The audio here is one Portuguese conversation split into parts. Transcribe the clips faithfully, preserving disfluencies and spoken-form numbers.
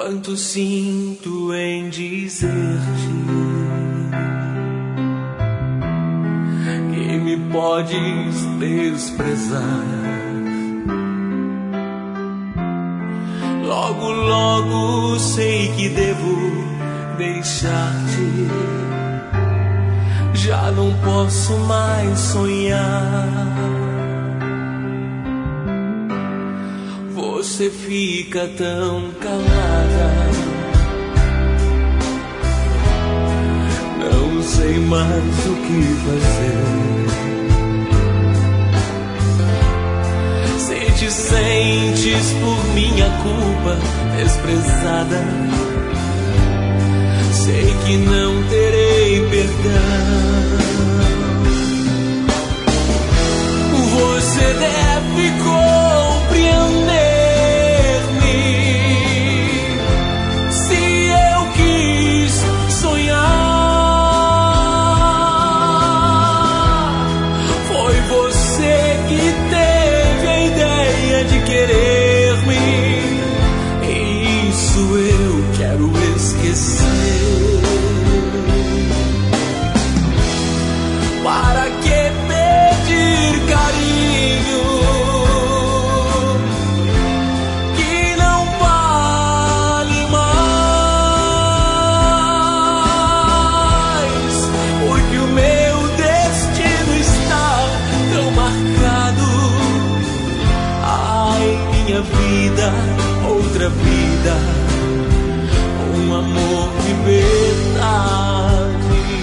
Quanto sinto em dizer-te que me podes desprezar. Logo, logo sei que devo deixar-te. Já não posso mais sonhar. Você fica tão calada. Não sei mais o que fazer. Se te sentes por minha culpa desprezada, sei que não terei perdão. Você deve compreender. Para que pedir carinho que não vale mais? Porque o meu destino está tão marcado. Ai, minha vida, outra vida, um amor de verdade.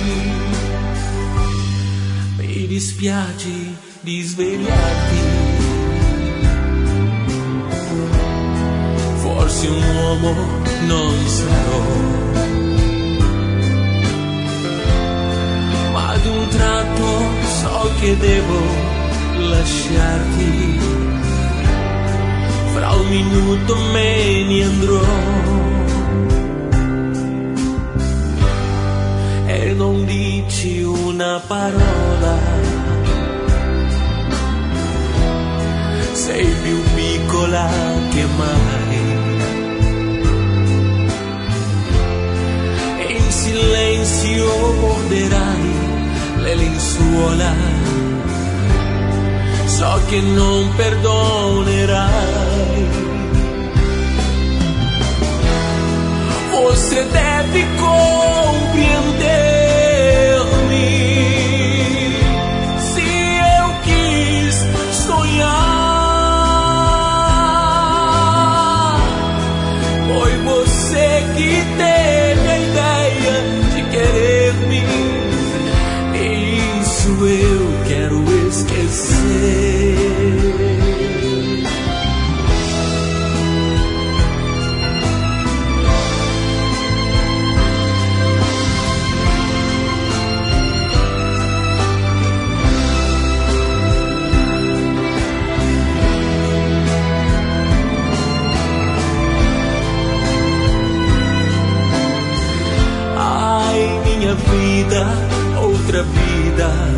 Mi dispiace di svegliarti. Forse un uomo non sarò, ma ad un tratto so che devo lasciarti. Fra un minuto me ne andrò. E non dici una parola, sei più piccola che mai. E in silenzio morderai le lenzuola, so che non perdonerai. Você deve compreender. Que teve a ideia de querer-me, e isso eu quero esquecer. Vida, outra vida,